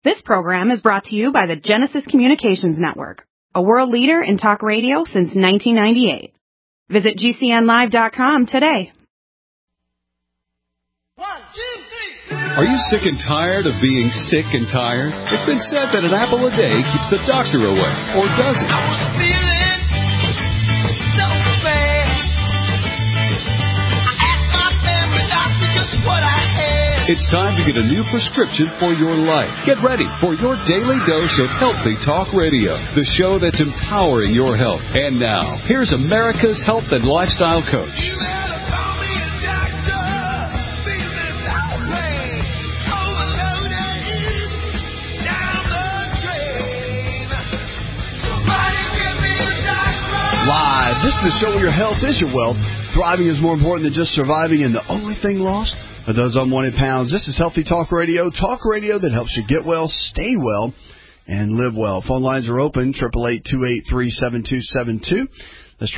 This program is brought to you by the Genesis Communications Network, a world leader in talk radio since 1998. Visit GCNlive.com today. 1, 2, 3. Are you sick and tired of being sick and tired? It's been said that an apple a day keeps the doctor away, or does it? I was feeling so bad. I asked my family doctor just what I had. It's time to get a new prescription for your life. Get ready for your daily dose of Healthy Talk Radio, the show that's empowering your health. And now, here's America's health and lifestyle coach. Live. This is the show where your health is your wealth. Thriving is more important than just surviving, and the only thing lost are those unwanted pounds. This is Healthy Talk Radio that helps you get well, stay well, and live well. Phone lines are open, 888-283-7272. That's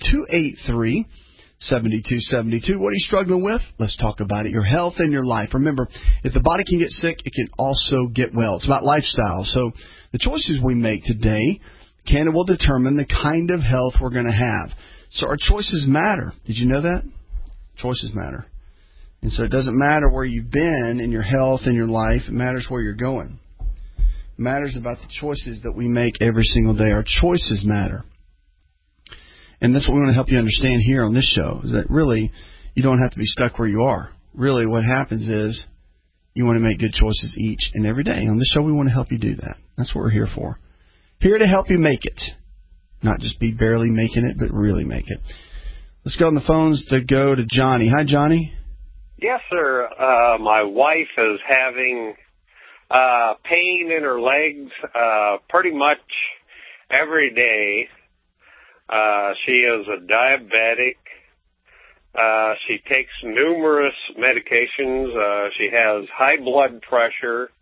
888-283-7272. What are you struggling with? Let's talk about it. Your health and your life. Remember, if the body can get sick, it can also get well. It's about lifestyle. So the choices we make today can and will determine the kind of health we're going to have. So our choices matter. Did you know that? Choices matter. And so it doesn't matter where you've been in your health and your life. It matters where you're going. It matters about the choices that we make every single day. Our choices matter. And that's what we want to help you understand here on this show, is that really you don't have to be stuck where you are. Really what happens is you want to make good choices each and every day. On this show we want to help you do that. That's what we're here for. Here to help you make it. Not just be barely making it, but really make it. Let's go on the phones to go to Johnny. Hi, Johnny. Yes, sir. My wife is having pain in her legs pretty much every day. She is a diabetic. She takes numerous medications. She has high blood pressure.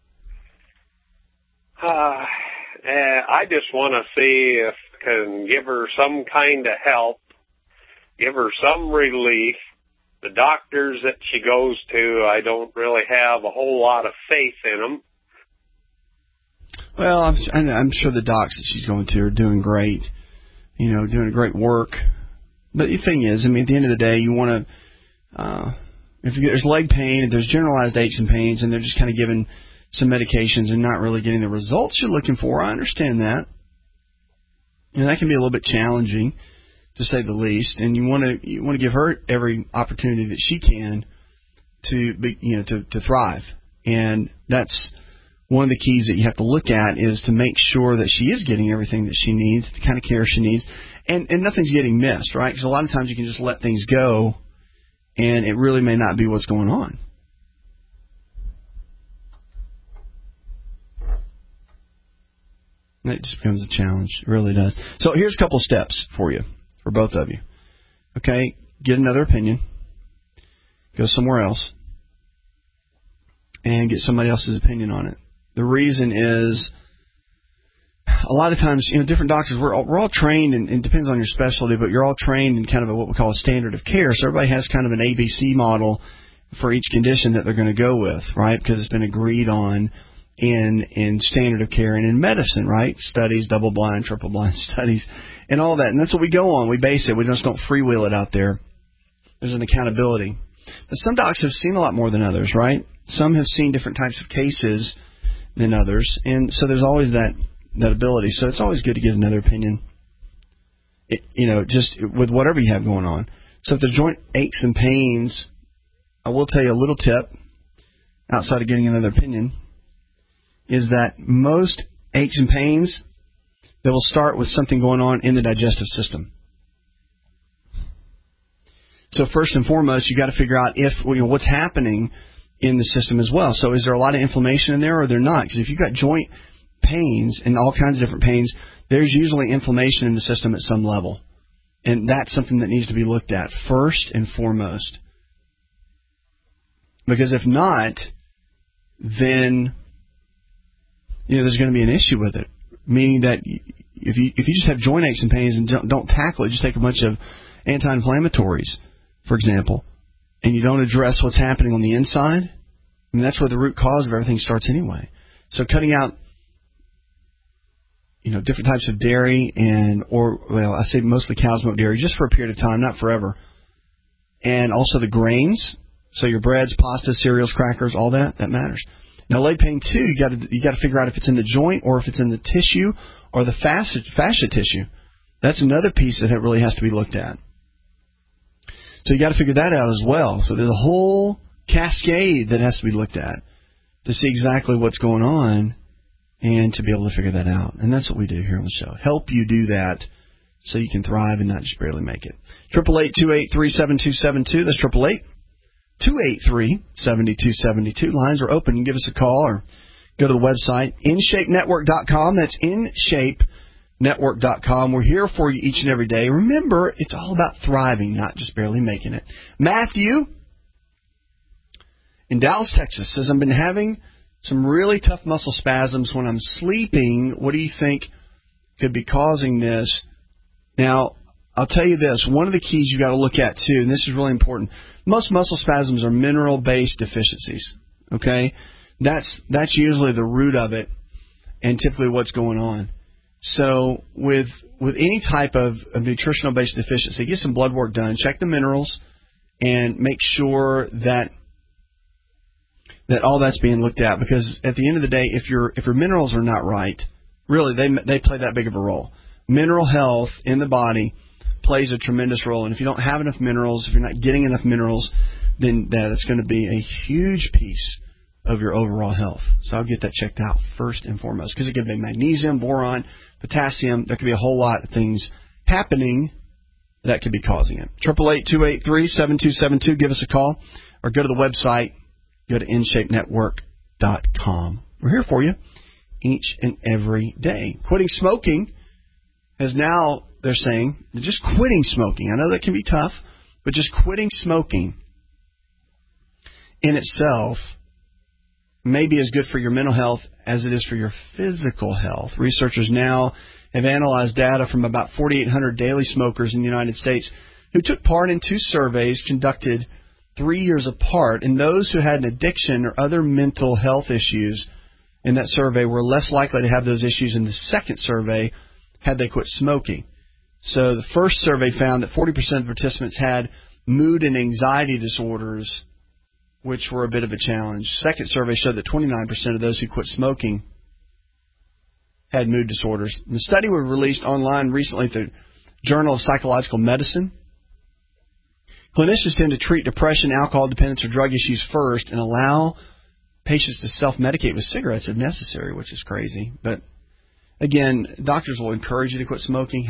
I just want to see if I can give her some kind of help, give her some relief. The doctors that she goes to, I don't really have a whole lot of faith in them. Well, I'm sure the docs that she's going to are doing great, doing great work. But the thing is, at the end of the day, you want to, if there's leg pain, if there's generalized aches and pains, and they're just kind of giving some medications and not really getting the results you're looking for, I understand that. And that can be a little bit challenging, to say the least, and you want to give her every opportunity that she can to thrive, and that's one of the keys that you have to look at, is to make sure that she is getting everything that she needs, the kind of care she needs, and nothing's getting missed, right? Because a lot of times you can just let things go, and it really may not be what's going on. It just becomes a challenge. It really does. So here's a couple steps for you. For both of you. Okay, get another opinion. Go somewhere else. And get somebody else's opinion on it. The reason is, a lot of times, different doctors, we're all trained, and it depends on your specialty, but you're all trained in kind of what we call a standard of care. So everybody has kind of an ABC model for each condition that they're going to go with, right? Because it's been agreed on in standard of care and in medicine, right? Studies, double-blind, triple-blind studies, and all that. And that's what we go on. We base it. We just don't freewheel it out there. There's an accountability. But some docs have seen a lot more than others, right? Some have seen different types of cases than others. And so there's always that ability. So it's always good to get another opinion, just with whatever you have going on. So if the joint aches and pains, I will tell you a little tip outside of getting another opinion, is that most aches and pains, they will start with something going on in the digestive system. So first and foremost, you got to figure out what's happening in the system as well. So is there a lot of inflammation in there, or there not? Because if you've got joint pains and all kinds of different pains, there's usually inflammation in the system at some level. And that's something that needs to be looked at first and foremost. Because if not, then there's going to be an issue with it. Meaning that if you just have joint aches and pains and don't tackle it, just take a bunch of anti-inflammatories, for example, and you don't address what's happening on the inside, that's where the root cause of everything starts anyway. So cutting out, different types of dairy I say mostly cow's milk dairy just for a period of time, not forever. And also the grains. So your breads, pasta, cereals, crackers, all that matters. Now, leg pain too, you got to figure out if it's in the joint or if it's in the tissue or the fascia tissue. That's another piece that really has to be looked at. So you got to figure that out as well. So there's a whole cascade that has to be looked at to see exactly what's going on and to be able to figure that out. And that's what we do here on the show. Help you do that so you can thrive and not just barely make it. 888-283-7272. That's 888-283-7272. Lines are open. You can give us a call or go to the website, InShapeNetwork.com. That's InShapeNetwork.com. We're here for you each and every day. Remember, it's all about thriving, not just barely making it. Matthew in Dallas, Texas says, I've been having some really tough muscle spasms when I'm sleeping. What do you think could be causing this? Now, I'll tell you this. One of the keys you got to look at, too, and this is really important, most muscle spasms are mineral-based deficiencies, okay? That's usually the root of it and typically what's going on. So with any type of nutritional-based deficiency, get some blood work done, check the minerals, and make sure that all that's being looked at, because at the end of the day, if your minerals are not right, really they play that big of a role. Mineral health in the body plays a tremendous role, and if you don't have enough minerals, if you're not getting enough minerals, then that's going to be a huge piece of your overall health. So I'll get that checked out first and foremost, because it could be magnesium, boron, potassium. There could be a whole lot of things happening that could be causing it. 888-283-7272. Give us a call or go to the website. Go to InShapeNetwork.com. We're here for you each and every day. Quitting smoking has now, they're saying, just quitting smoking. I know that can be tough, but just quitting smoking in itself may be as good for your mental health as it is for your physical health. Researchers now have analyzed data from about 4,800 daily smokers in the United States who took part in two surveys conducted 3 years apart, and those who had an addiction or other mental health issues in that survey were less likely to have those issues in the second survey had they quit smoking. So the first survey found that 40% of the participants had mood and anxiety disorders, which were a bit of a challenge. Second survey showed that 29% of those who quit smoking had mood disorders. The study was released online recently at the Journal of Psychological Medicine. Clinicians tend to treat depression, alcohol dependence, or drug issues first and allow patients to self-medicate with cigarettes if necessary, which is crazy. But again, doctors will encourage you to quit smoking.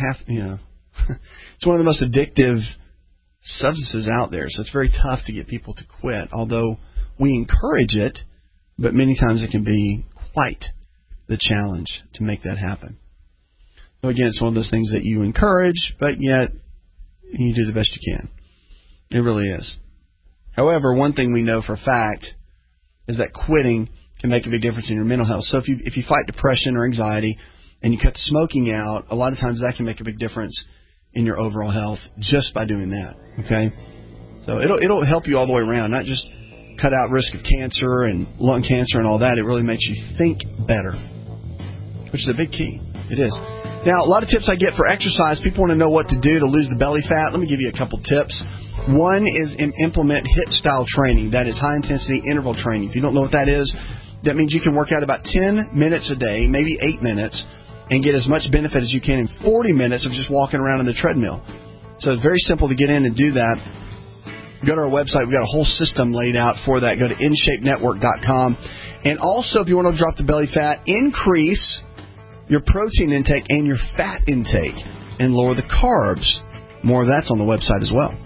It's one of the most addictive substances out there, so it's very tough to get people to quit, although we encourage it, but many times it can be quite the challenge to make that happen. So again, it's one of those things that you encourage, but yet you do the best you can. It really is. However, one thing we know for a fact is that quitting can make a big difference in your mental health. So if you fight depression or anxiety and you cut the smoking out, a lot of times that can make a big difference in your overall health just by doing that. Okay? So it'll help you all the way around, not just cut out risk of cancer and lung cancer and all that. It really makes you think better, which is a big key. It is. Now, a lot of tips I get for exercise. People want to know what to do to lose the belly fat. Let me give you a couple tips. One is implement HIIT-style training. That is high-intensity interval training. If you don't know what that is, that means you can work out about 10 minutes a day, maybe 8 minutes, and get as much benefit as you can in 40 minutes of just walking around on the treadmill. So it's very simple to get in and do that. Go to our website. We've got a whole system laid out for that. Go to InShapeNetwork.com. And also, if you want to drop the belly fat, increase your protein intake and your fat intake and lower the carbs. More of that's on the website as well.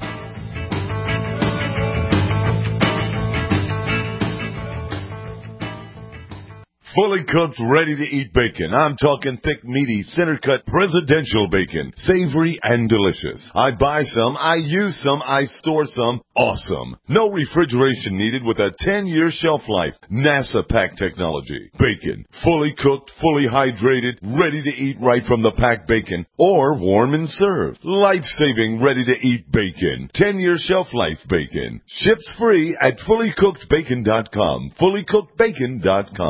Fully cooked, ready-to-eat bacon. I'm talking thick, meaty, center-cut, presidential bacon. Savory and delicious. I buy some, I use some, I store some. Awesome. No refrigeration needed with a 10-year shelf life. NASA pack technology. Bacon. Fully cooked, fully hydrated, ready to eat right from the packed bacon. Or warm and served. Life-saving, ready-to-eat bacon. 10-year shelf life bacon. Ships free at fullycookedbacon.com. Fullycookedbacon.com.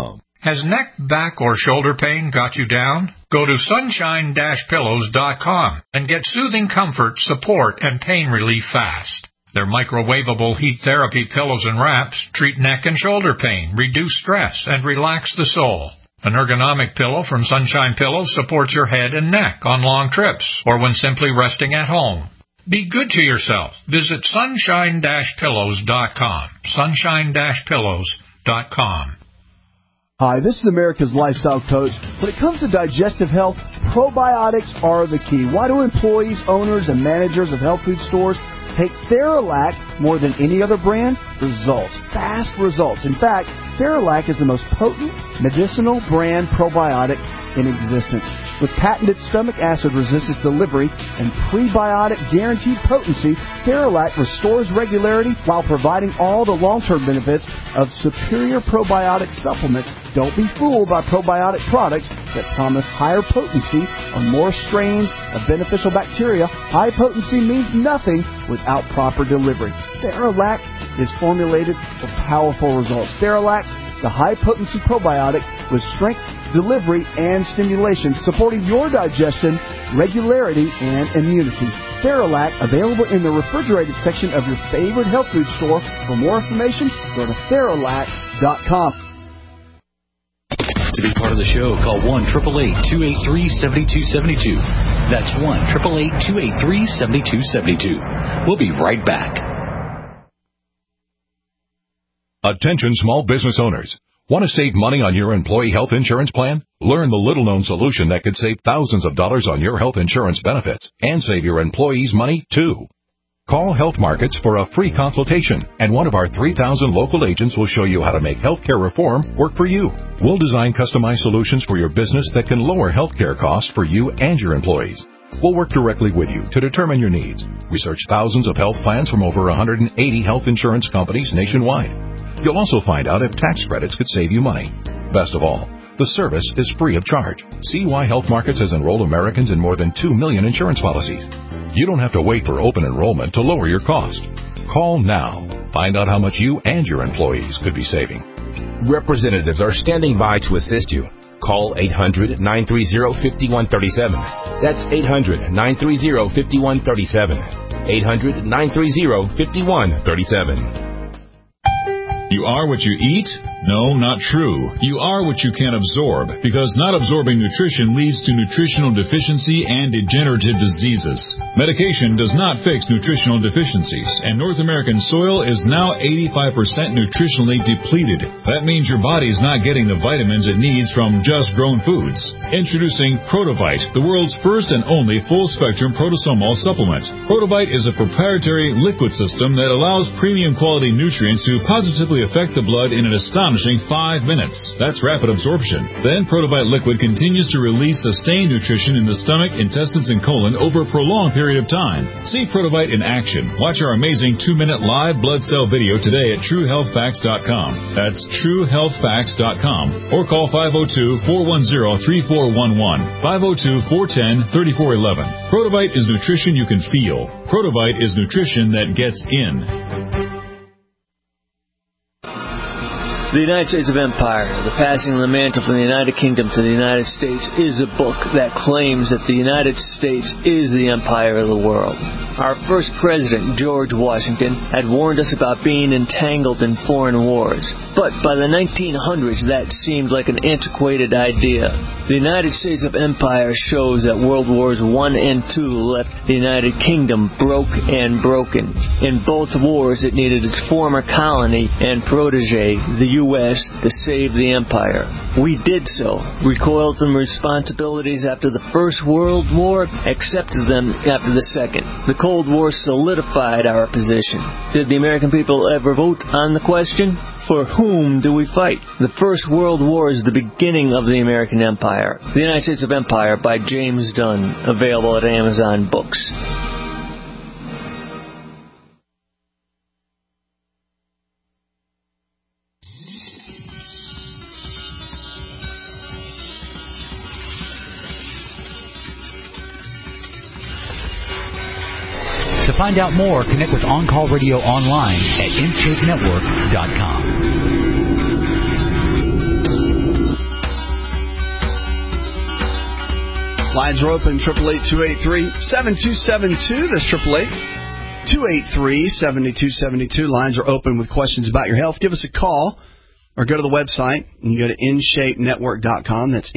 Has neck, back, or shoulder pain got you down? Go to sunshine-pillows.com and get soothing comfort, support, and pain relief fast. Their microwavable heat therapy pillows and wraps treat neck and shoulder pain, reduce stress, and relax the soul. An ergonomic pillow from Sunshine Pillows supports your head and neck on long trips or when simply resting at home. Be good to yourself. Visit sunshine-pillows.com. Sunshine-pillows.com. Hi, this is America's Lifestyle Coach. When it comes to digestive health, probiotics are the key. Why do employees, owners, and managers of health food stores take Theralac more than any other brand? Results. Fast results. In fact, Theralac is the most potent medicinal brand probiotic in existence. With patented stomach acid resistance delivery and prebiotic guaranteed potency, Theralac restores regularity while providing all the long-term benefits of superior probiotic supplements. Don't be fooled by probiotic products that promise higher potency on more strains of beneficial bacteria. High potency means nothing without proper delivery. Theralac is formulated for powerful results. Theralac, the high-potency probiotic with strength, delivery, and stimulation, supporting your digestion, regularity, and immunity. Theralac, available in the refrigerated section of your favorite health food store. For more information, go to Theralac.com. To be part of the show, call 1-888-283-7272. That's 1-888-283-7272. We'll be right back. Attention small business owners. Want to save money on your employee health insurance plan? Learn the little-known solution that could save thousands of dollars on your health insurance benefits and save your employees money, too. Call Health Markets for a free consultation, and one of our 3,000 local agents will show you how to make healthcare reform work for you. We'll design customized solutions for your business that can lower healthcare costs for you and your employees. We'll work directly with you to determine your needs. Research thousands of health plans from over 180 health insurance companies nationwide. You'll also find out if tax credits could save you money. Best of all, the service is free of charge. See why Health Markets has enrolled Americans in more than 2 million insurance policies. You don't have to wait for open enrollment to lower your cost. Call now. Find out how much you and your employees could be saving. Representatives are standing by to assist you. Call 800-930-5137. That's 800-930-5137. 800-930-5137. You are what you eat? No, not true. You are what you can absorb, because not absorbing nutrition leads to nutritional deficiency and degenerative diseases. Medication does not fix nutritional deficiencies, and North American soil is now 85% nutritionally depleted. That means your body is not getting the vitamins it needs from just grown foods. Introducing Protovite, the world's first and only full-spectrum protosomal supplement. Protovite is a proprietary liquid system that allows premium quality nutrients to positively affect the blood in an astonishing 5 minutes. That's rapid absorption. Then Protovite liquid continues to release sustained nutrition in the stomach, intestines, and colon over a prolonged period of time. See Protovite in action. Watch our amazing 2-minute live blood cell video today at TrueHealthFacts.com. That's TrueHealthFacts.com. Or call 502-410-3411. 502-410-3411. Protovite is nutrition you can feel. Protovite is nutrition that gets in. The United States of Empire, The Passing of the Mantle from the United Kingdom to the United States, is a book that claims that the United States is the empire of the world. Our first president, George Washington, had warned us about being entangled in foreign wars. But by the 1900s, that seemed like an antiquated idea. The United States of Empire shows that World Wars I and II left the United Kingdom broke and broken. In both wars, it needed its former colony and protege, the U.S., to save the empire. We did so, recoiled from responsibilities after the First World War, accepted them after the Second. The Cold War solidified our position. Did the American people ever vote on the question? For whom do we fight? The First World War is the beginning of the American Empire. The United States of Empire by James Dunn, available at Amazon Books. To find out more, connect with On Call Radio online at InShapeNetwork.com. Lines are open, 888-283-7272. That's 888-283-7272. Lines are open with questions about your health. Give us a call or go to the website. You can go to InShapeNetwork.com. That's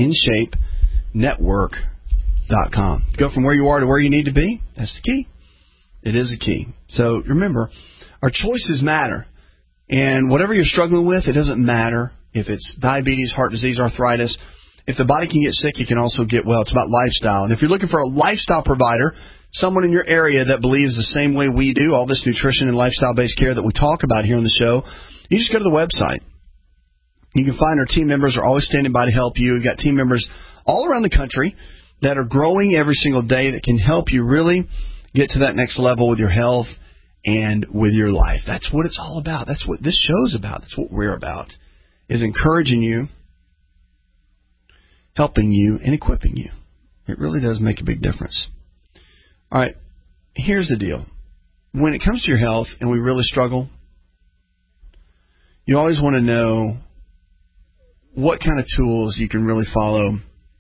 InShapeNetwork.com. Go from where you are to where you need to be. That's the key. It is a key. So remember, our choices matter. And whatever you're struggling with, it doesn't matter if it's diabetes, heart disease, arthritis. If the body can get sick, it can also get well. It's about lifestyle. And if you're looking for a lifestyle provider, someone in your area that believes the same way we do, all this nutrition and lifestyle-based care that we talk about here on the show, you just go to the website. You can find our team members are always standing by to help you. We've got team members all around the country that are growing every single day that can help you really get to that next level with your health and with your life. That's what it's all about. That's what this show's about. That's what we're about, is encouraging you, helping you, and equipping you. It really does make a big difference. All right, here's the deal. When it comes to your health and we really struggle, you always want to know what kind of tools you can really follow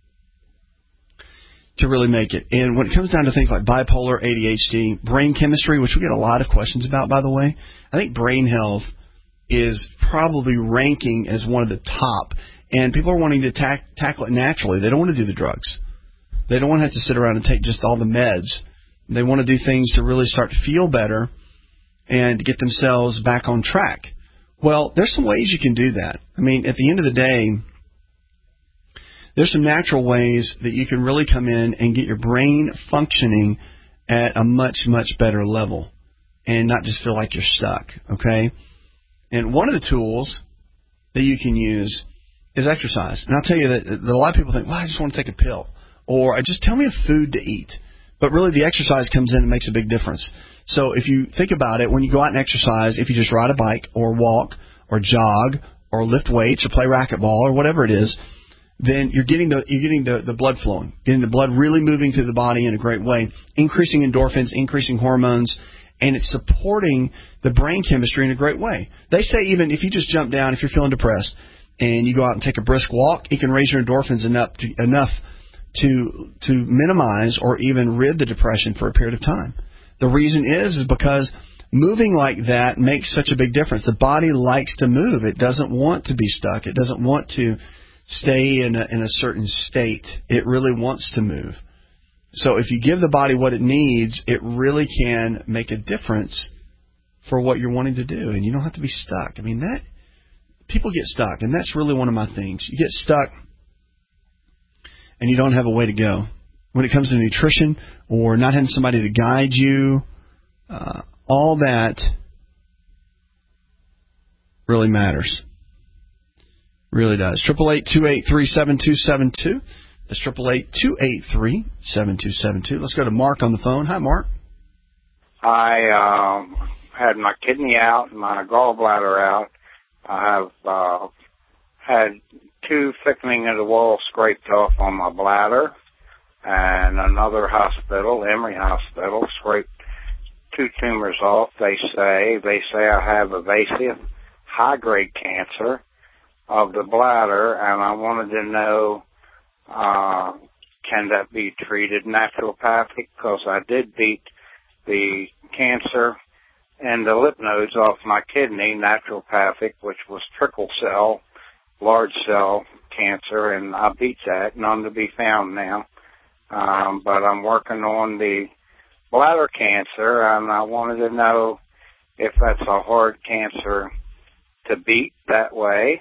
to really make it. And when it comes down to things like bipolar, ADHD, brain chemistry, which we get a lot of questions about, by the way, I think brain health is probably ranking as one of the top. And people are wanting to tackle it naturally. They don't want to do the drugs. They don't want to have to sit around and take just all the meds. They want to do things to really start to feel better and get themselves back on track. Well, there's some ways you can do that. I mean, at the end of the day, there's some natural ways that you can really come in and get your brain functioning at a much, much better level and not just feel like you're stuck, okay? And one of the tools that you can use is exercise. And I'll tell you that a lot of people think, well, I just want to take a pill, or just tell me a food to eat. But really the exercise comes in and makes a big difference. So if you think about it, when you go out and exercise, if you just ride a bike or walk or jog or lift weights or play racquetball or whatever it is, then you're getting the blood flowing, getting the blood really moving through the body in a great way, increasing endorphins, increasing hormones, and it's supporting the brain chemistry in a great way. They say even if you just jump down, if you're feeling depressed, and you go out and take a brisk walk, it can raise your endorphins enough to minimize or even rid the depression for a period of time. The reason is because moving like that makes such a big difference. The body likes to move. It doesn't want to be stuck. It doesn't want to stay in a certain state. It really wants to move. So if you give the body what it needs, it really can make a difference for what you're wanting to do. And you don't have to be stuck. I mean, people get stuck, and that's really one of my things. You get stuck, and you don't have a way to go. When it comes to nutrition or not having somebody to guide you, all that really matters. Really does. 888-283-7272. That's 888-283-7272. Let's go to Mark on the phone. Hi, Mark. I had my kidney out and my gallbladder out. I have had 2 thickening of the wall scraped off on my bladder, and another hospital, Emory Hospital, scraped 2 tumors off. They say I have evasive high-grade cancer of the bladder, and I wanted to know, can that be treated naturopathic? Because I did beat the cancer and the lymph nodes off my kidney, naturopathic, which was trickle cell, large cell cancer, and I beat that, none to be found now. But I'm working on the bladder cancer, and I wanted to know if that's a hard cancer to beat that way.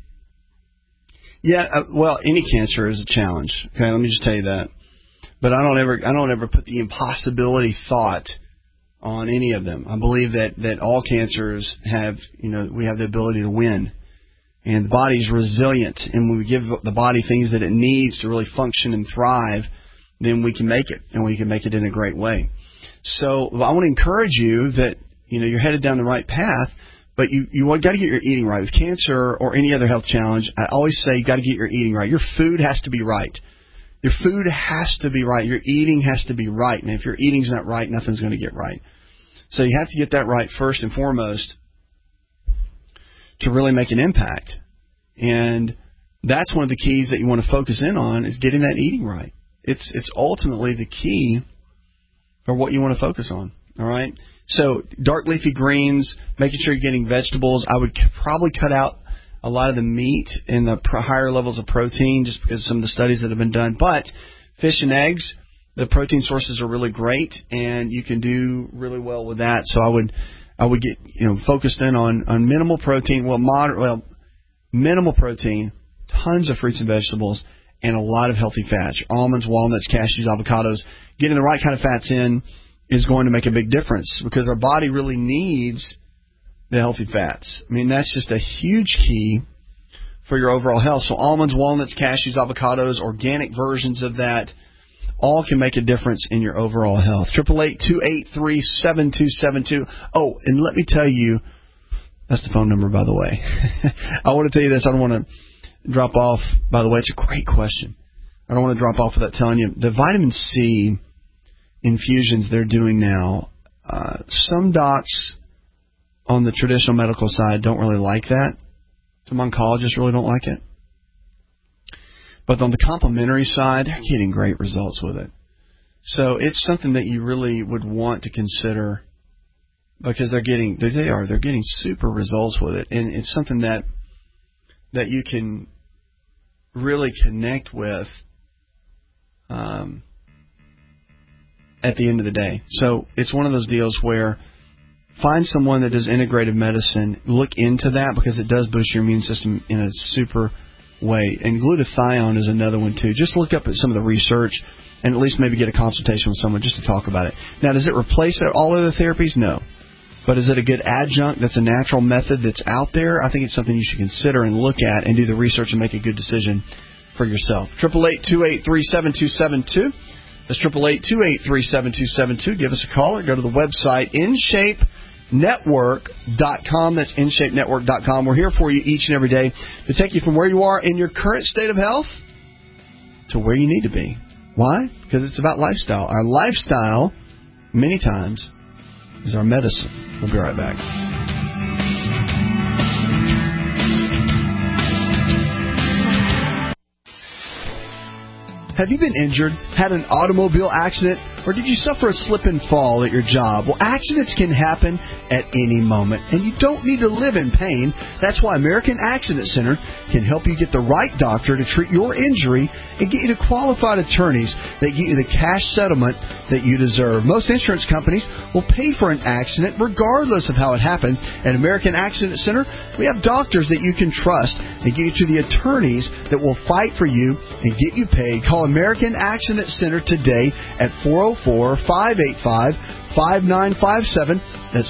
Yeah, well, any cancer is a challenge. Okay, let me just tell you that. But I don't ever put the impossibility thought on any of them. I believe that all cancers have, we have the ability to win. And the body's resilient. And when we give the body things that it needs to really function and thrive, then we can make it. And we can make it in a great way. So I want to encourage you that, you're headed down the right path, but you got to get your eating right. With cancer or any other health challenge, I always say you got to get your eating right. Your food has to be right. Your food has to be right. Your eating has to be right. And if your eating's not right, nothing's going to get right. So you have to get that right first and foremost to really make an impact. And that's one of the keys that you want to focus in on, is getting that eating right. it's ultimately the key for what you want to focus on. All right. So dark leafy greens, making sure you're getting vegetables. I would probably cut out a lot of the meat and the higher levels of protein just because of some of the studies that have been done. But fish and eggs, the protein sources are really great, and you can do really well with that. So I would get focused in on minimal protein, minimal protein, tons of fruits and vegetables, and a lot of healthy fats. Almonds, walnuts, cashews, avocados. Getting the right kind of fats in is going to make a big difference because our body really needs the healthy fats. I mean, that's just a huge key for your overall health. So almonds, walnuts, cashews, avocados, organic versions of that, all can make a difference in your overall health. 888-283-7272. Oh, and let me tell you, that's the phone number, by the way. I want to tell you this. I don't want to drop off. By the way, it's a great question. I don't want to drop off without telling you. The vitamin C infusions they're doing now, some docs on the traditional medical side don't really like that. Some oncologists really don't like it. But on the complementary side, they're getting great results with it. So it's something that you really would want to consider because they're getting super results with it. And it's something that you can really connect with at the end of the day. So it's one of those deals where find someone that does integrative medicine, look into that because it does boost your immune system in a super way. And glutathione is another one too. Just look up at some of the research and at least maybe get a consultation with someone just to talk about it. Now, does it replace all other therapies? No. But is it a good adjunct that's a natural method that's out there? I think it's something you should consider and look at and do the research and make a good decision for yourself. 888-283-7272. That's 888-283-7272. Give us a call or go to the website, InShapeNetwork.com. That's InShapeNetwork.com. We're here for you each and every day to take you from where you are in your current state of health to where you need to be. Why? Because it's about lifestyle. Our lifestyle, many times, is our medicine. We'll be right back. Have you been injured, had an automobile accident, or did you suffer a slip and fall at your job? Well, accidents can happen at any moment, and you don't need to live in pain. That's why American Accident Center can help you get the right doctor to treat your injury and get you to qualified attorneys that get you the cash settlement that you deserve. Most insurance companies will pay for an accident regardless of how it happened. At American Accident Center, we have doctors that you can trust and get you to the attorneys that will fight for you and get you paid. Call American Accident Center today at 404-585-5957. That's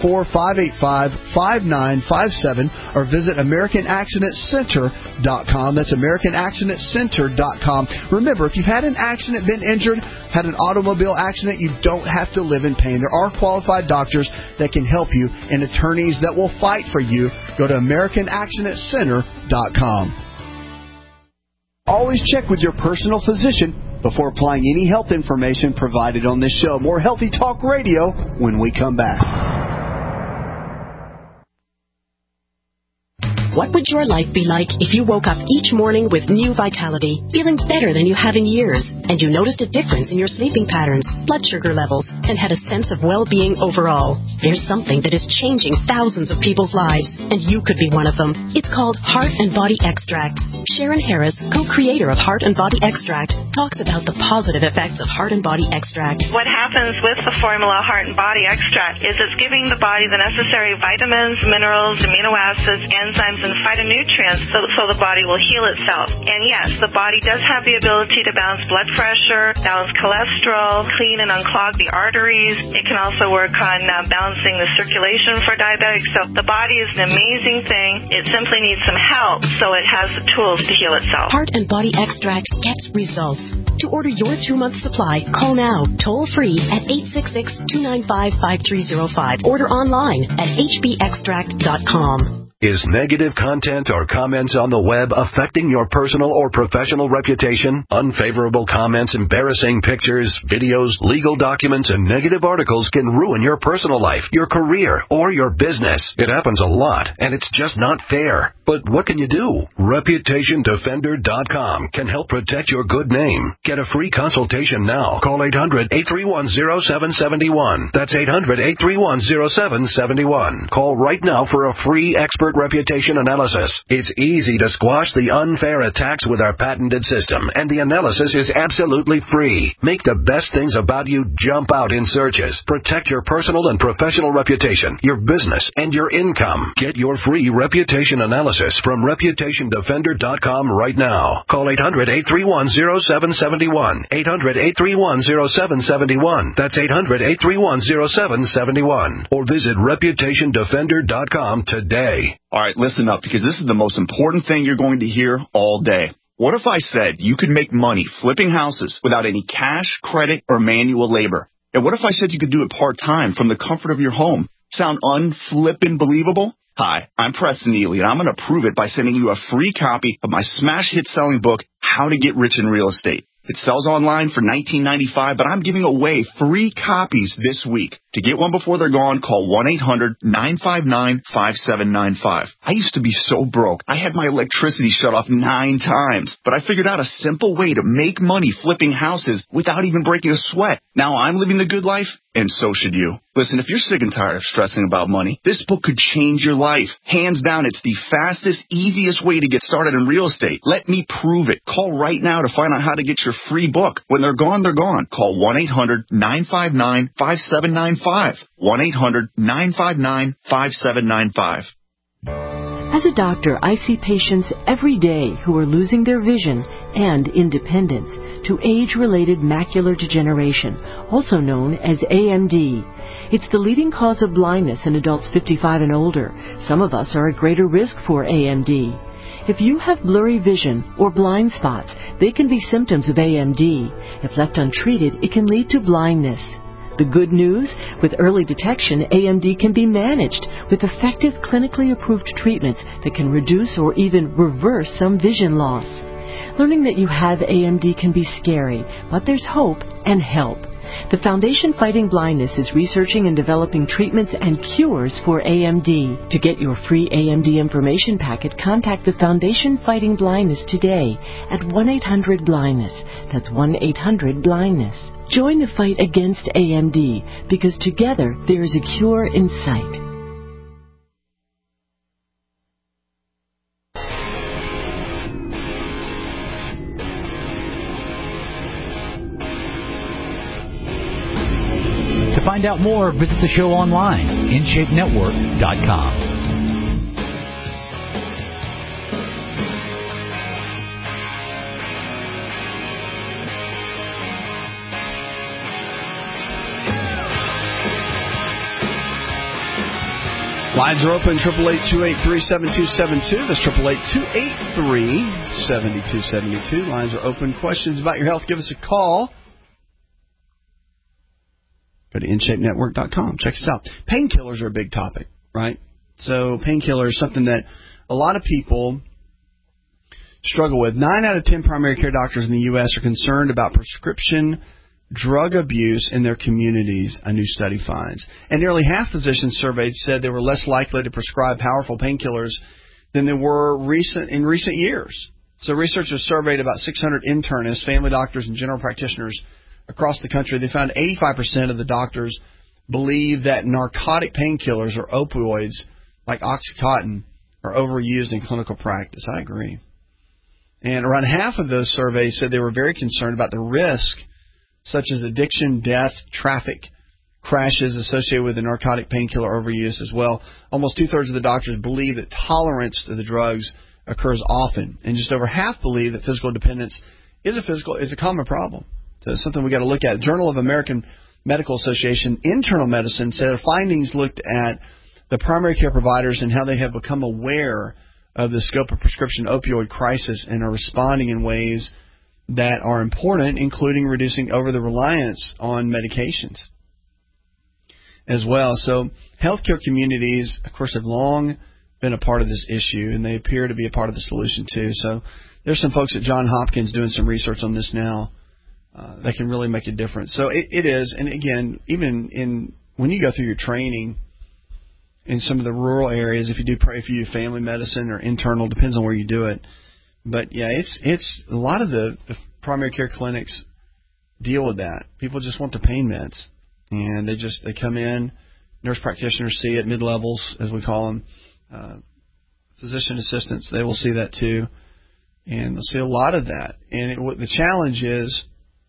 404-585-5957. Or visit AmericanAccidentCenter.com. That's AmericanAccidentCenter.com. Remember, if you've had an accident, been injured, had an automobile accident, you don't have to live in pain. There are qualified doctors that can help you and attorneys that will fight for you. Go to AmericanAccidentCenter.com. Always check with your personal physician before applying any health information provided on this show. More Healthy Talk Radio when we come back. What would your life be like if you woke up each morning with new vitality, feeling better than you have in years, and you noticed a difference in your sleeping patterns, blood sugar levels, and had a sense of well-being overall? There's something that is changing thousands of people's lives, and you could be one of them. It's called Heart and Body Extract. Sharon Harris, co-creator of Heart and Body Extract, talks about the positive effects of Heart and Body Extract. What happens with the formula Heart and Body Extract is it's giving the body the necessary vitamins, minerals, amino acids, enzymes, and phytonutrients so the body will heal itself. And yes, the body does have the ability to balance blood pressure, balance cholesterol, clean and unclog the arteries. It can also work on balancing the circulation for diabetics. So the body is an amazing thing. It simply needs some help so it has the tools to heal itself. Heart and Body Extract gets results. To order your 2-month supply, call now, toll free at 866-295-5305. Order online at hbextract.com. Is negative content or comments on the web affecting your personal or professional reputation? Unfavorable comments, embarrassing pictures, videos, legal documents, and negative articles can ruin your personal life, your career, or your business. It happens a lot, and it's just not fair. But what can you do? ReputationDefender.com can help protect your good name. Get a free consultation now. Call 800-831-0771. That's 800-831-0771. Call right now for a free expert reputation analysis. It's easy to squash the unfair attacks with our patented system, and the analysis is absolutely free. Make the best things about you jump out in searches. Protect your personal and professional reputation, your business, and your income. Get your free reputation analysis from ReputationDefender.com right now. Call 800-831-0771. 800-831-0771. That's 800-831-0771. Or visit ReputationDefender.com today. All right, listen up, because this is the most important thing you're going to hear all day. What if I said you could make money flipping houses without any cash, credit, or manual labor? And what if I said you could do it part-time from the comfort of your home? Sound unflippin' believable? Hi, I'm Preston Neely, and I'm going to prove it by sending you a free copy of my smash hit selling book, How to Get Rich in Real Estate. It sells online for $19.95, but I'm giving away free copies this week. To get one before they're gone, call 1-800-959-5795. I used to be so broke, I had my electricity shut off 9 times, but I figured out a simple way to make money flipping houses without even breaking a sweat. Now I'm living the good life, and so should you. Listen, if you're sick and tired of stressing about money, this book could change your life. Hands down, it's the fastest, easiest way to get started in real estate. Let me prove it. Call right now to find out how to get your free book. When they're gone, they're gone. Call 1-800-959-5795. 1-800-959-5795. As a doctor, I see patients every day who are losing their vision and independence to age-related macular degeneration, also known as AMD. It's the leading cause of blindness in adults 55 and older. Some of us are at greater risk for AMD. If you have blurry vision or blind spots, they can be symptoms of AMD. If left untreated, it can lead to blindness. The good news? With early detection, AMD can be managed with effective clinically approved treatments that can reduce or even reverse some vision loss. Learning that you have AMD can be scary, but there's hope and help. The Foundation Fighting Blindness is researching and developing treatments and cures for AMD. To get your free AMD information packet, contact the Foundation Fighting Blindness today at 1-800-BLINDNESS. That's 1-800-BLINDNESS. Join the fight against AMD, because together there is a cure in sight. To find out more, visit the show online, InShapeNetwork.com. Lines are open, 888-283-7272. That's 888-283-7272. Lines are open. Questions about your health, give us a call. Go to InShapeNetwork.com. Check us out. Painkillers are a big topic, right? So painkillers is something that a lot of people struggle with. 9 out of 10 primary care doctors in the U.S. are concerned about prescription drug abuse in their communities, a new study finds. And nearly half physicians surveyed said they were less likely to prescribe powerful painkillers than they were in recent years. So researchers surveyed about 600 internists, family doctors, and general practitioners across the country. They found 85% of the doctors believe that narcotic painkillers or opioids like Oxycontin are overused in clinical practice. I agree. And around half of those surveys said they were very concerned about the risk, such as addiction, death, traffic crashes associated with the narcotic painkiller overuse as well. Almost two-thirds of the doctors believe that tolerance to the drugs occurs often, and just over half believe that physical dependence is a common problem. So it's something we got to look at. Journal of American Medical Association Internal Medicine said their findings looked at the primary care providers and how they have become aware of the scope of prescription opioid crisis and are responding in ways that are important, including reducing over the reliance on medications as well. So healthcare communities, of course, have long been a part of this issue, and they appear to be a part of the solution too. So there's some folks at Johns Hopkins doing some research on this now that can really make a difference. So it is, and again, even when you go through your training in some of the rural areas, if you do family medicine or internal, depends on where you do it. But yeah, it's a lot of the primary care clinics deal with that. People just want the pain meds, and they come in. Nurse practitioners see it, mid-levels as we call them, physician assistants. They will see that too, and they'll see a lot of that. And the challenge is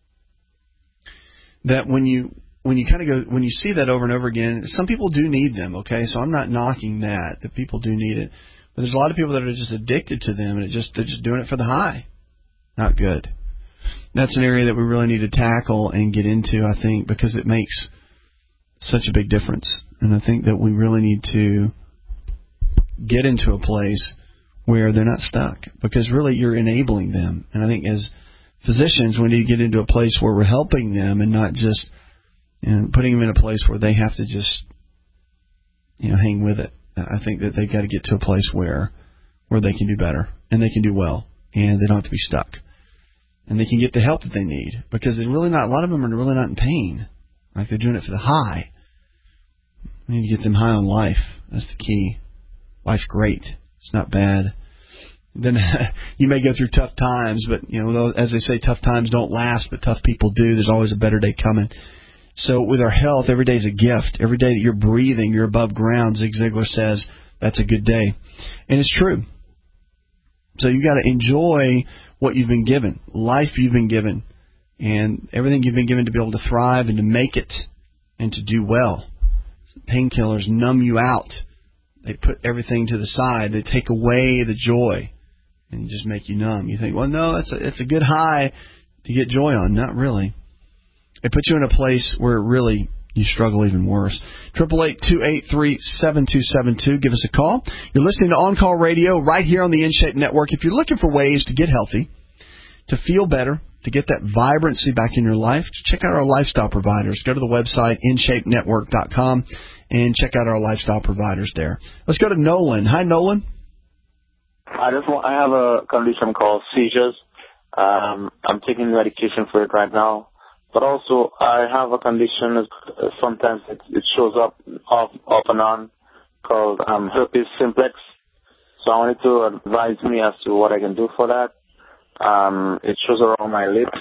that when you see that over and over again, some people do need them. Okay, so I'm not knocking that people do need it, but there's a lot of people that are just addicted to them, and they're just doing it for the high. Not good. That's an area that we really need to tackle and get into, I think, because it makes such a big difference. And I think that we really need to get into a place where they're not stuck, because really you're enabling them. And I think as physicians, we need to get into a place where we're helping them and not just putting them in a place where they have to just hang with it. I think that they've got to get to a place where they can do better and they can do well, and they don't have to be stuck. And they can get the help that they need, because they're really not. A lot of them are really not in pain. Like, they're doing it for the high. We need to get them high on life. That's the key. Life's great. It's not bad. Then you may go through tough times, but as they say, tough times don't last, but tough people do. There's always a better day coming. So with our health, every day is a gift. Every day that you're breathing, you're above ground. Zig Ziglar says that's a good day, and it's true. So you got to enjoy what you've been given, life you've been given, and everything you've been given to be able to thrive and to make it and to do well. Painkillers numb you out. They put everything to the side. They take away the joy and just make you numb. You think, well, no, it's a good high to get joy on. Not really. It puts you in a place where really you struggle even worse. 888-283-7272. Give us a call. You're listening to On Call Radio right here on the InShape Network. If you're looking for ways to get healthy, to feel better, to get that vibrancy back in your life, check out our lifestyle providers. Go to the website, InShapeNetwork.com, and check out our lifestyle providers there. Let's go to Nolan. Hi, Nolan. I have a condition called seizures. I'm taking medication for it right now. But also, I have a condition, sometimes it shows up off and on, called herpes simplex. So I wanted to advise me as to what I can do for that. It shows around my lips.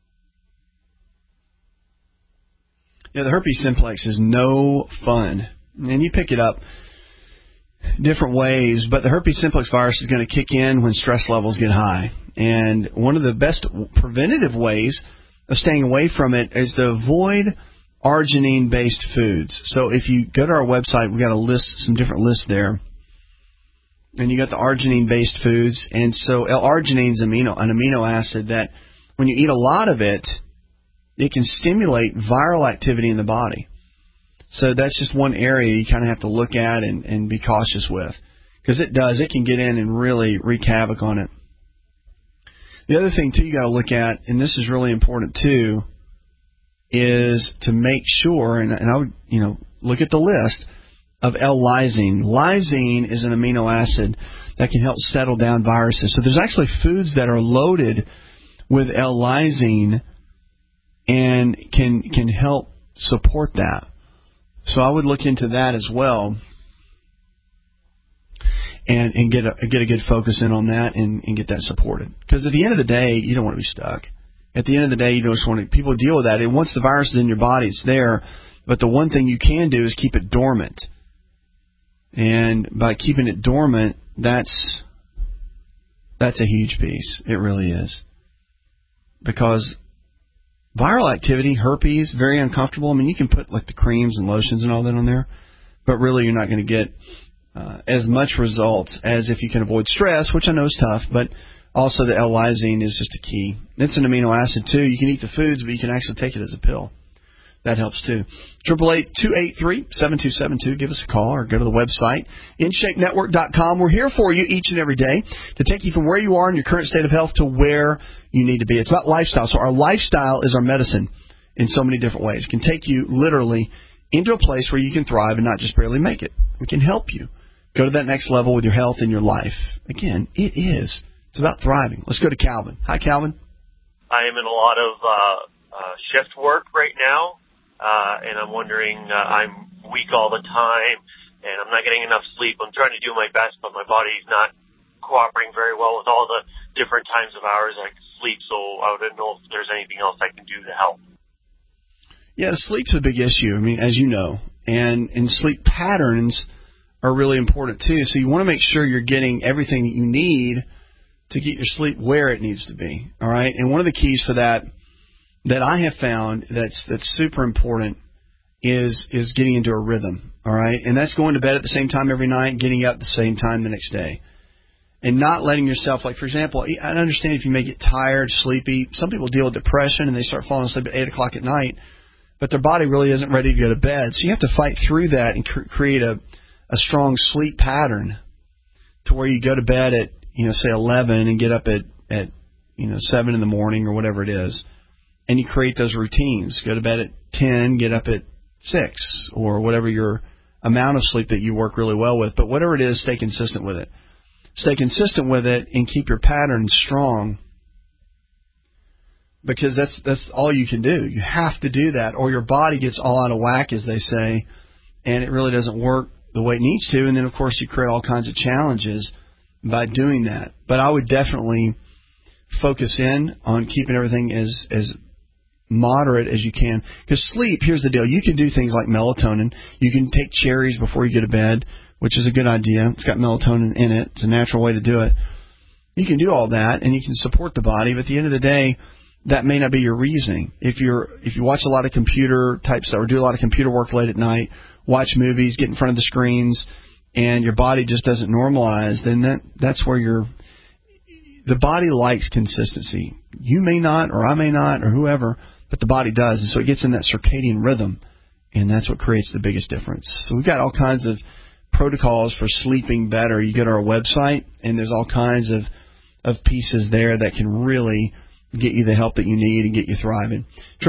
Yeah, the herpes simplex is no fun. And you pick it up different ways, but the herpes simplex virus is going to kick in when stress levels get high. And one of the best preventative ways of staying away from it is to avoid arginine-based foods. So if you go to our website, we've got some different lists there. And you got the arginine-based foods. And so L-arginine is an amino acid that when you eat a lot of it, it can stimulate viral activity in the body. So that's just one area you kind of have to look at and be cautious with. Because it can get in and really wreak havoc on it. The other thing, too, you got to look at, and this is really important, too, is to make sure, and I would, look at the list of L-lysine. Lysine is an amino acid that can help settle down viruses. So there's actually foods that are loaded with L-lysine and can help support that. So I would look into that as well. And get a good focus in on that and get that supported. Because at the end of the day, you don't want to be stuck. At the end of the day, you just want people to deal with that. And once the virus is in your body, it's there. But the one thing you can do is keep it dormant. And by keeping it dormant, that's a huge piece. It really is. Because viral activity, herpes, very uncomfortable. I mean, you can put like the creams and lotions and all that on there. But really, you're not going to get as much results as if you can avoid stress, which I know is tough, but also the L-lysine is just a key. It's an amino acid, too. You can eat the foods, but you can actually take it as a pill. That helps, too. 888-283-7272. Give us a call or go to the website, InShapeNetwork.com. We're here for you each and every day to take you from where you are in your current state of health to where you need to be. It's about lifestyle. So our lifestyle is our medicine in so many different ways. It can take you literally into a place where you can thrive and not just barely make it. We can help you go to that next level with your health and your life. Again, it is. It's about thriving. Let's go to Calvin. Hi, Calvin. I am in a lot of shift work right now, and I'm wondering, I'm weak all the time, and I'm not getting enough sleep. I'm trying to do my best, but my body's not cooperating very well with all the different times of hours I can sleep, so I don't know if there's anything else I can do to help. Yeah, sleep's a big issue, I mean, as you know, and sleep patterns are really important too. So you want to make sure you're getting everything that you need to get your sleep where it needs to be. All right, and one of the keys for that I have found that's super important is getting into a rhythm. All right, and that's going to bed at the same time every night, getting up at the same time the next day, and not letting yourself, like for example, I understand if you may get tired, sleepy. Some people deal with depression and they start falling asleep at 8 o'clock at night, but their body really isn't ready to go to bed. So you have to fight through that and create a strong sleep pattern to where you go to bed at, say 11 and get up at 7 in the morning or whatever it is. And you create those routines. Go to bed at 10, get up at 6 or whatever your amount of sleep that you work really well with. But whatever it is, stay consistent with it. Stay consistent with it and keep your pattern strong, because that's all you can do. You have to do that or your body gets all out of whack, as they say, and it really doesn't work the way it needs to. And then, of course, you create all kinds of challenges by doing that. But I would definitely focus in on keeping everything as moderate as you can. Because sleep, here's the deal. You can do things like melatonin. You can take cherries before you go to bed, which is a good idea. It's got melatonin in it. It's a natural way to do it. You can do all that, and you can support the body. But at the end of the day, that may not be your reasoning. If you watch a lot of computer type stuff or do a lot of computer work late at night, watch movies, get in front of the screens, and your body just doesn't normalize, then that's where the body likes consistency. You may not, or I may not, or whoever, but the body does. And so it gets in that circadian rhythm, and that's what creates the biggest difference. So we've got all kinds of protocols for sleeping better. You go to our website, and there's all kinds of pieces there that can really get you the help that you need and get you thriving.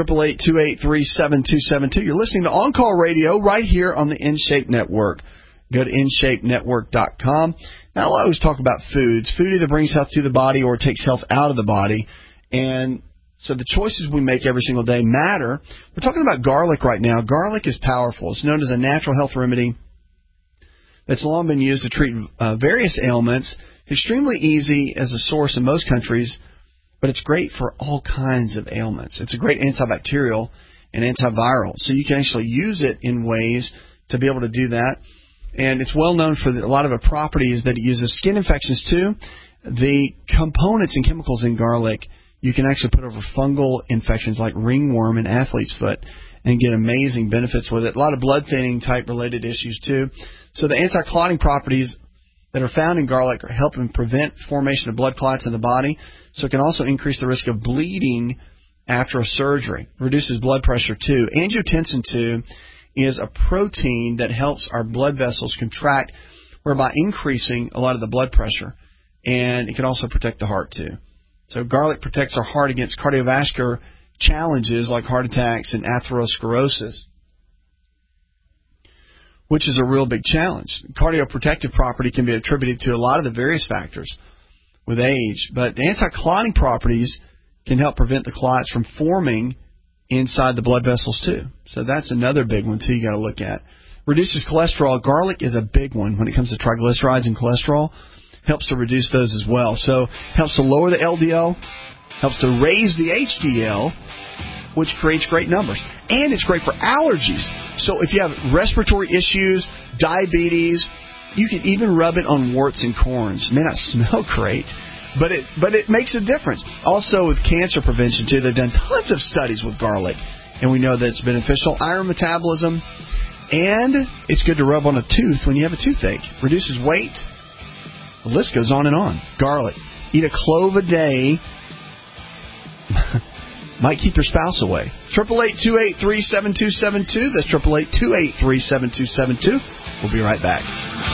888-283-7272. You're listening to On Call Radio right here on the InShape Network. Go to InShapeNetwork.com. Now, I always talk about foods. Food either brings health to the body or takes health out of the body. And so the choices we make every single day matter. We're talking about garlic right now. Garlic is powerful. It's known as a natural health remedy that's long been used to treat various ailments. Extremely easy as a source in most countries, but it's great for all kinds of ailments. It's a great antibacterial and antiviral. So you can actually use it in ways to be able to do that. And it's well known for a lot of the properties that it uses. Skin infections, too. The components and chemicals in garlic, you can actually put over fungal infections like ringworm and athlete's foot and get amazing benefits with it. A lot of blood thinning type related issues, too. So the anti-clotting properties that are found in garlic are helping prevent formation of blood clots in the body. So it can also increase the risk of bleeding after a surgery. Reduces blood pressure, too. Angiotensin, too, is a protein that helps our blood vessels contract, whereby increasing a lot of the blood pressure. And it can also protect the heart, too. So garlic protects our heart against cardiovascular challenges like heart attacks and atherosclerosis, which is a real big challenge. Cardioprotective property can be attributed to a lot of the various factors with age, but the anti-clotting properties can help prevent the clots from forming inside the blood vessels, too. So that's another big one, too, you got to look at. Reduces cholesterol. Garlic is a big one when it comes to triglycerides and cholesterol. Helps to reduce those as well. So helps to lower the LDL, helps to raise the HDL, which creates great numbers. And it's great for allergies. So if you have respiratory issues, diabetes, you can even rub it on warts and corns. It may not smell great, but it makes a difference. Also with cancer prevention, too, they've done tons of studies with garlic, and we know that it's beneficial. Iron metabolism, and it's good to rub on a tooth when you have a toothache. Reduces weight. The list goes on and on. Garlic. Eat a clove a day. Might keep your spouse away. 888-283-7272. That's 888-283-7272. We'll be right back.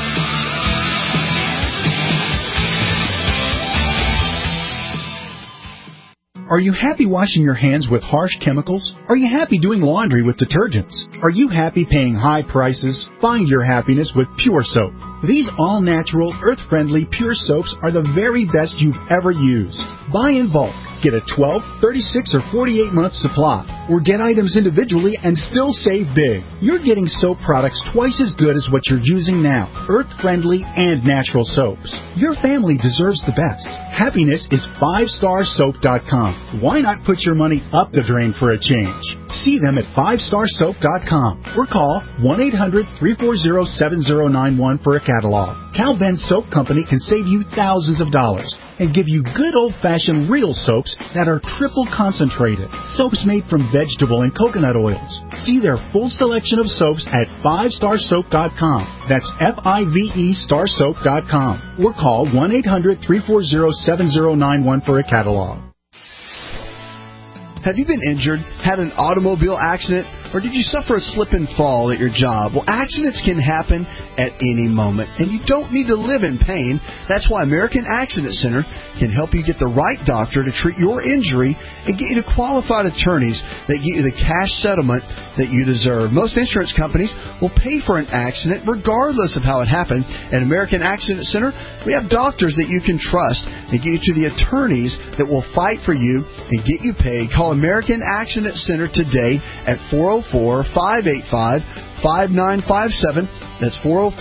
Are you happy washing your hands with harsh chemicals? Are you happy doing laundry with detergents? Are you happy paying high prices? Find your happiness with Pure Soap. These all-natural, earth-friendly, pure soaps are the very best you've ever used. Buy in bulk. Get a 12, 36, or 48-month supply. Or get items individually and still save big. You're getting soap products twice as good as what you're using now. Earth-friendly and natural soaps. Your family deserves the best. Happiness is 5starsoap.com. Why not put your money up the drain for a change? See them at 5starsoap.com or call 1-800-340-7091 for a catalog. Cal Ben Soap Company can save you thousands of dollars and give you good old-fashioned real soaps that are triple concentrated. Soaps made from vegetable and coconut oils. See their full selection of soaps at 5starsoap.com. That's F-I-V-E starsoap.com. Or call 1-800-340-7091 for a catalog. Have you been injured, had an automobile accident, or did you suffer a slip and fall at your job? Well, accidents can happen at any moment, and you don't need to live in pain. That's why American Accident Center can help you get the right doctor to treat your injury and get you to qualified attorneys that get you the cash settlement that you deserve. Most insurance companies will pay for an accident regardless of how it happened. At American Accident Center, we have doctors that you can trust and get you to the attorneys that will fight for you and get you paid. Call American Accident Center today at 404-585-5957. That's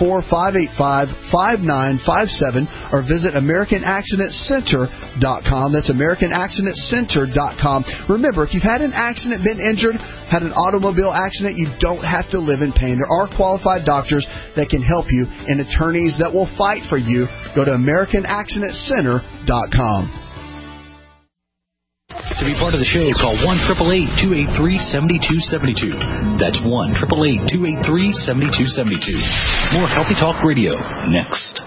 404-585-5957. Or visit AmericanAccidentCenter.com. That's AmericanAccidentCenter.com. Remember, if you've had an accident, been injured, had an automobile accident, you don't have to live in pain. There are qualified doctors that can help you and attorneys that will fight for you. Go to AmericanAccidentCenter.com. To be part of the show, call 1-888-283-7272. That's 1-888-283-7272. More Healthy Talk Radio next.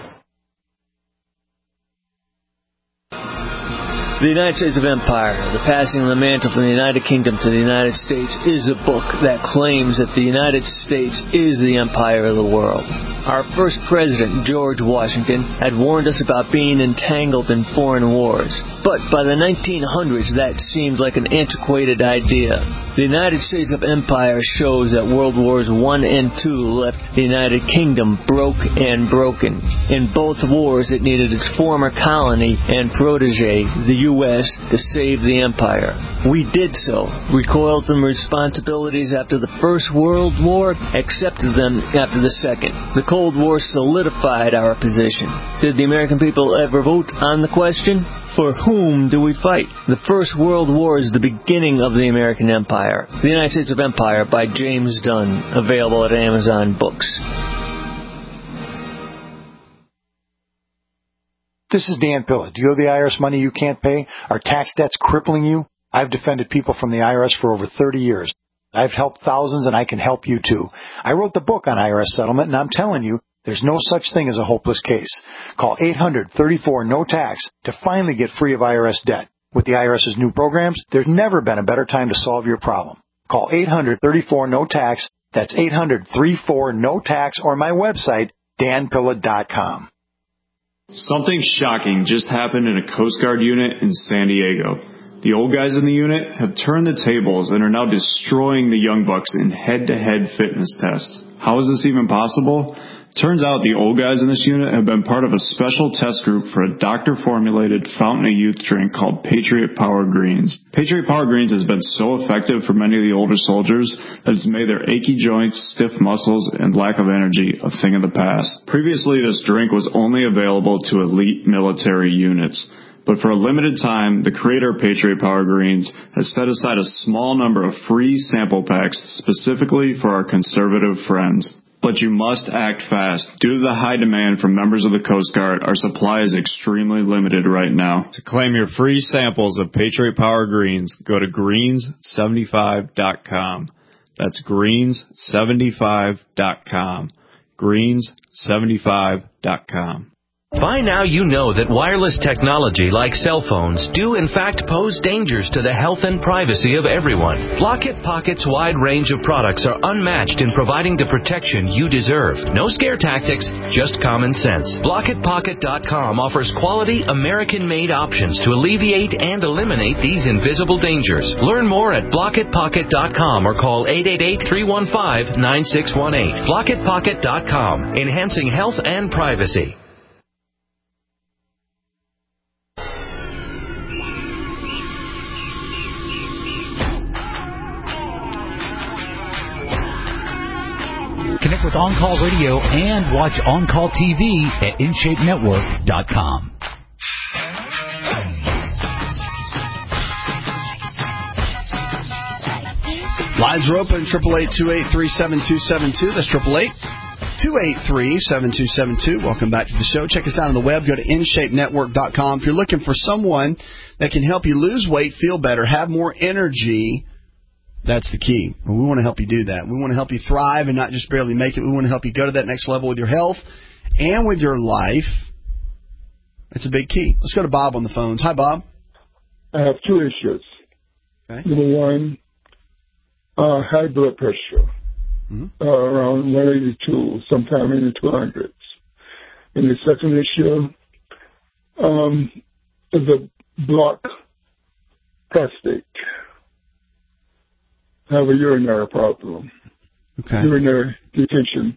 The United States of Empire, the passing of the mantle from the United Kingdom to the United States, is a book that claims that the United States is the empire of the world. Our first president, George Washington, had warned us about being entangled in foreign wars. But by the 1900s, that seemed like an antiquated idea. The United States of Empire shows that World Wars I and II left the United Kingdom broke and broken. In both wars, it needed its former colony and protege, the U.S., to save the empire. We did so, recoiled from responsibilities after the First World War, accepted them after the Second. The Cold War solidified our position. Did the American people ever vote on the question? For whom do we fight? The First World War is the beginning of the American Empire. The United States of Empire by James Dunn, available at Amazon Books. This is Dan Pilla. Do you owe the IRS money you can't pay? Are tax debts crippling you? I've defended people from the IRS for over 30 years. I've helped thousands, and I can help you too. I wrote the book on IRS settlement, and I'm telling you, there's no such thing as a hopeless case. Call 800-34-NO-TAX to finally get free of IRS debt. With the IRS's new programs, there's never been a better time to solve your problem. Call 800-34-NO-TAX. That's 800-34-NO-TAX, or my website, danpilla.com. Something shocking just happened in a Coast Guard unit in San Diego. The old guys in the unit have turned the tables and are now destroying the young bucks in head-to-head fitness tests. How is this even possible? Turns out the old guys in this unit have been part of a special test group for a doctor-formulated fountain of youth drink called Patriot Power Greens. Patriot Power Greens has been so effective for many of the older soldiers that it's made their achy joints, stiff muscles, and lack of energy a thing of the past. Previously, this drink was only available to elite military units. But for a limited time, the creator of Patriot Power Greens has set aside a small number of free sample packs specifically for our conservative friends. But you must act fast. Due to the high demand from members of the Coast Guard, our supply is extremely limited right now. To claim your free samples of Patriot Power Greens, go to greens75.com. That's greens75.com. greens75.com. By now you know that wireless technology like cell phones do in fact pose dangers to the health and privacy of everyone. Blockit Pocket's wide range of products are unmatched in providing the protection you deserve. No scare tactics, just common sense. BlockitPocket.com offers quality American-made options to alleviate and eliminate these invisible dangers. Learn more at BlockitPocket.com or call 888-315-9618. BlockitPocket.com, enhancing health and privacy. Connect with On Call Radio and watch On Call TV at InShapeNetwork.com. Lines are open, 888-283-7272. That's 888-283-7272. Welcome back to the show. Check us out on the web. Go to InShapeNetwork.com. If you're looking for someone that can help you lose weight, feel better, have more energy, that's the key. We want to help you do that. We want to help you thrive and not just barely make it. We want to help you go to that next level with your health and with your life. That's a big key. Let's go to Bob on the phones. Hi, Bob. I have two issues. Okay. Number one, high blood pressure, around 182, sometime in the 200s. And the second issue is a blocked prostate. I have a urinary problem. Okay. Urinary detention.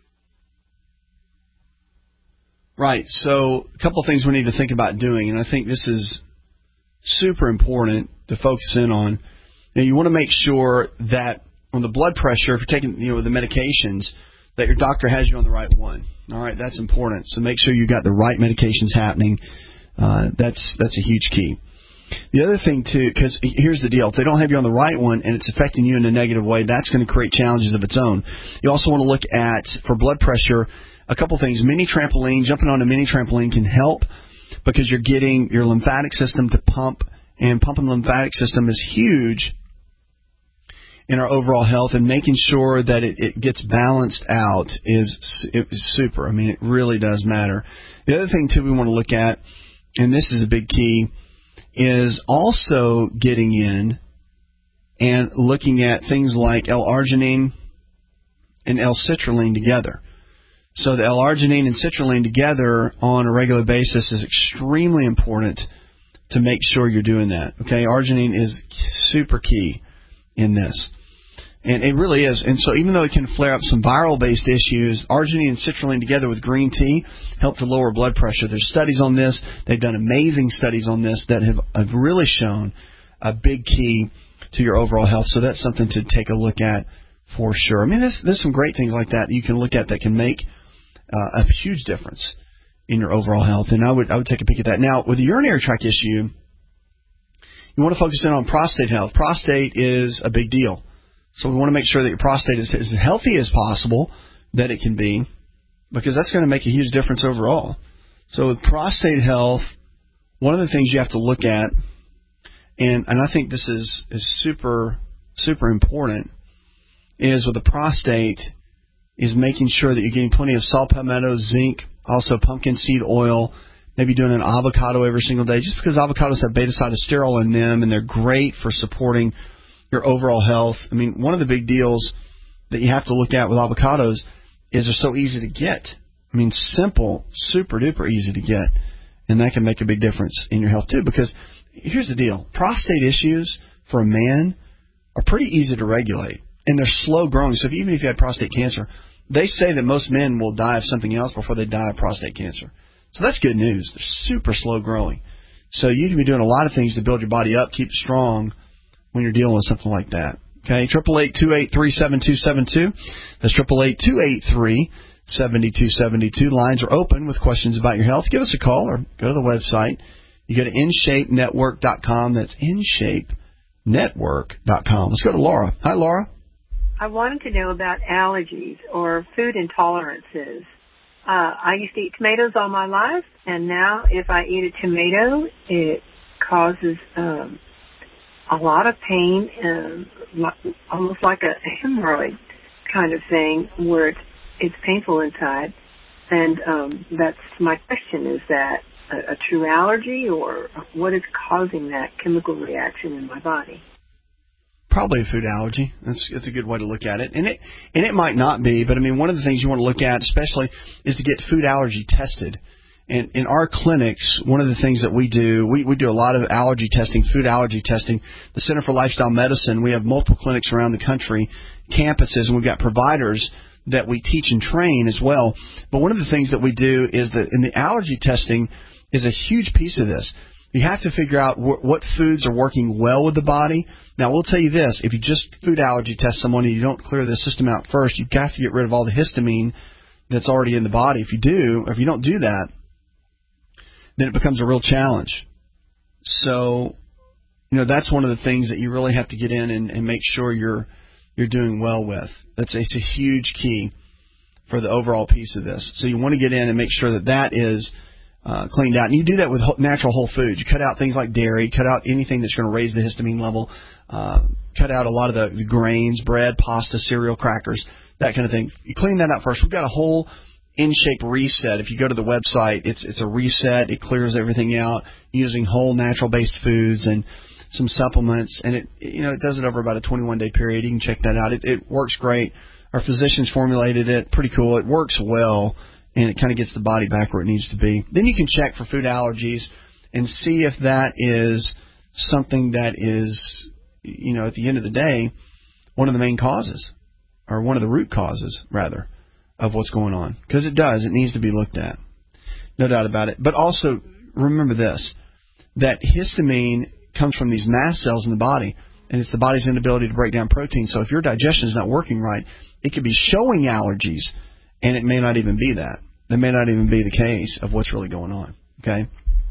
Right. So a couple of things we need to think about doing, and I think this is super important to focus in on. Now, you want to make sure that on the blood pressure, if you're taking the medications, that your doctor has you on the right one. All right, that's important. So make sure you got the right medications happening. That's a huge key. The other thing, too, because here's the deal. If they don't have you on the right one and it's affecting you in a negative way, that's going to create challenges of its own. You also want to look at, for blood pressure, a couple things. Mini trampoline, jumping on a mini trampoline can help because you're getting your lymphatic system to pump, and pumping the lymphatic system is huge in our overall health, and making sure that it gets balanced out is super. I mean, it really does matter. The other thing, too, we want to look at, and this is a big key, is also getting in and looking at things like L-arginine and L-citrulline together. So the L-arginine and citrulline together on a regular basis is extremely important to make sure you're doing that. Okay, arginine is super key in this. And it really is. And so even though it can flare up some viral-based issues, arginine and citrulline together with green tea help to lower blood pressure. There's studies on this. They've done amazing studies on this that have really shown a big key to your overall health. So that's something to take a look at for sure. I mean, there's some great things like that you can look at that can make a huge difference in your overall health. And I would take a peek at that. Now, with the urinary tract issue, you want to focus in on prostate health. Prostate is a big deal. So we want to make sure that your prostate is as healthy as possible that it can be, because that's going to make a huge difference overall. So with prostate health, one of the things you have to look at, and I think this is super, super important, is with the prostate is making sure that you're getting plenty of saw palmetto, zinc, also pumpkin seed oil, maybe doing an avocado every single day, just because avocados have beta-sitosterol in them, and they're great for supporting your overall health. I mean, one of the big deals that you have to look at with avocados is they're so easy to get. I mean, simple, super duper easy to get, and that can make a big difference in your health too. Because here's the deal: prostate issues for a man are pretty easy to regulate, and they're slow growing. So even if you had prostate cancer, they say that most men will die of something else before they die of prostate cancer. So that's good news. They're super slow growing. So you can be doing a lot of things to build your body up, keep strong when you're dealing with something like that. Okay, 888-283-7272. That's 888-283-7272. Lines are open with questions about your health. Give us a call or go to the website. You go to InShapeNetwork.com. That's InShapeNetwork.com. Let's go to Laura. Hi, Laura. I wanted to know about allergies or food intolerances. I used to eat tomatoes all my life, and now if I eat a tomato, it causes a lot of pain, almost like a hemorrhoid kind of thing, where it's painful inside. And that's my question. Is that a true allergy, or what is causing that chemical reaction in my body? Probably a food allergy. That's a good way to look at it. And it might not be, but I mean, one of the things you want to look at especially is to get food allergy tested. And in our clinics, one of the things that we do a lot of allergy testing, food allergy testing. The Center for Lifestyle Medicine, we have multiple clinics around the country, campuses, and we've got providers that we teach and train as well. But one of the things that we do is that in the allergy testing is a huge piece of this. You have to figure out what foods are working well with the body. Now, we'll tell you this. If you just food allergy test someone and you don't clear the system out first, you've got to get rid of all the histamine that's already in the body. If you don't do that, then it becomes a real challenge. So, that's one of the things that you really have to get in and make sure you're doing well with. It's a huge key for the overall piece of this. So you want to get in and make sure that is cleaned out. And you do that with natural whole foods. You cut out things like dairy, cut out anything that's going to raise the histamine level, cut out a lot of the grains, bread, pasta, cereal, crackers, that kind of thing. You clean that out first. We've got a whole InShape reset. If you go to the website, it's a reset. It clears everything out using whole natural-based foods and some supplements, and it does it over about a 21-day period. You can check that out. It works great. Our physicians formulated it. Pretty cool. It works well, and it kind of gets the body back where it needs to be. Then you can check for food allergies and see if that is something that is, at the end of the day, one of the main causes, or one of the root causes, rather, of what's going on. Because it does. It needs to be looked at. No doubt about it. But also, remember this, that histamine comes from these mast cells in the body, and it's the body's inability to break down protein. So if your digestion is not working right, it could be showing allergies, and it may not even be that. That may not even be the case of what's really going on. Okay?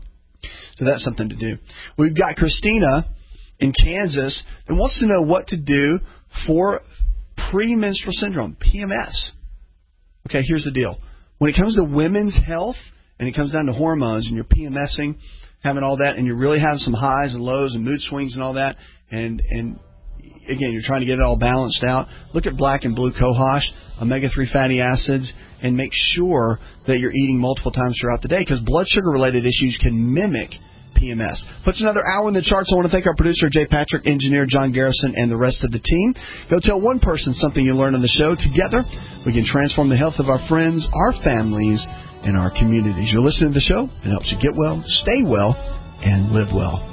So that's something to do. We've got Christina in Kansas that wants to know what to do for premenstrual syndrome, PMS. Okay, here's the deal. When it comes to women's health, and it comes down to hormones, and you're PMSing, having all that, and you really have some highs and lows and mood swings and all that, and again, you're trying to get it all balanced out, look at black and blue cohosh, omega-3 fatty acids, and make sure that you're eating multiple times throughout the day, because blood sugar-related issues can mimic PMS. Puts another hour in the charts. I want to thank our producer, Jay Patrick, engineer John Garrison, and the rest of the team. Go tell one person something you learned on the show. Together, we can transform the health of our friends, our families, and our communities. You're listening to the show. It helps you get well, stay well, and live well.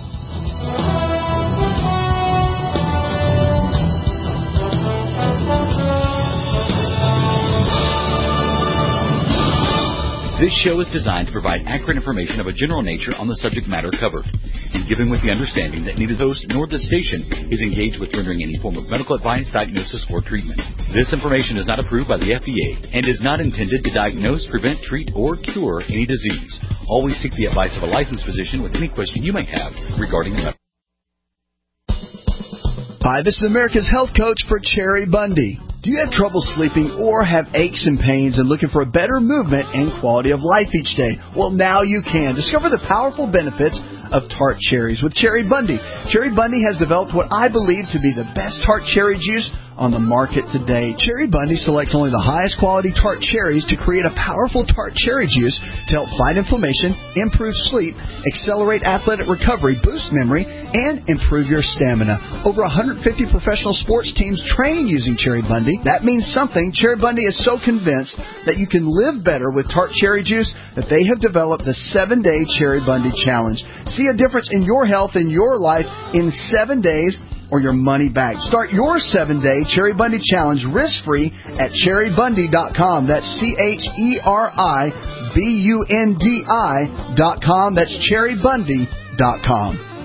This show is designed to provide accurate information of a general nature on the subject matter covered, and given with the understanding that neither the host nor the station is engaged with rendering any form of medical advice, diagnosis, or treatment. This information is not approved by the FDA and is not intended to diagnose, prevent, treat, or cure any disease. Always seek the advice of a licensed physician with any question you may have regarding the medical. Hi, this is America's Health Coach for Cherry Bundy. Do you have trouble sleeping or have aches and pains and looking for a better movement and quality of life each day? Well, now you can. Discover the powerful benefits of tart cherries with Cherry Bundy. Cherry Bundy has developed what I believe to be the best tart cherry juice on the market today. Cherry Bundy selects only the highest quality tart cherries to create a powerful tart cherry juice to help fight inflammation, improve sleep, accelerate athletic recovery, boost memory, and improve your stamina. Over 150 professional sports teams train using Cherry Bundy. That means something. Cherry Bundy is so convinced that you can live better with tart cherry juice that they have developed the 7-Day Cherry Bundy Challenge. See a difference in your health and your life in 7 days, or your money back. Start your 7-Day Cherry Bundy Challenge risk-free at cherrybundy.com. That's CherryBundi.com. That's cherrybundy.com.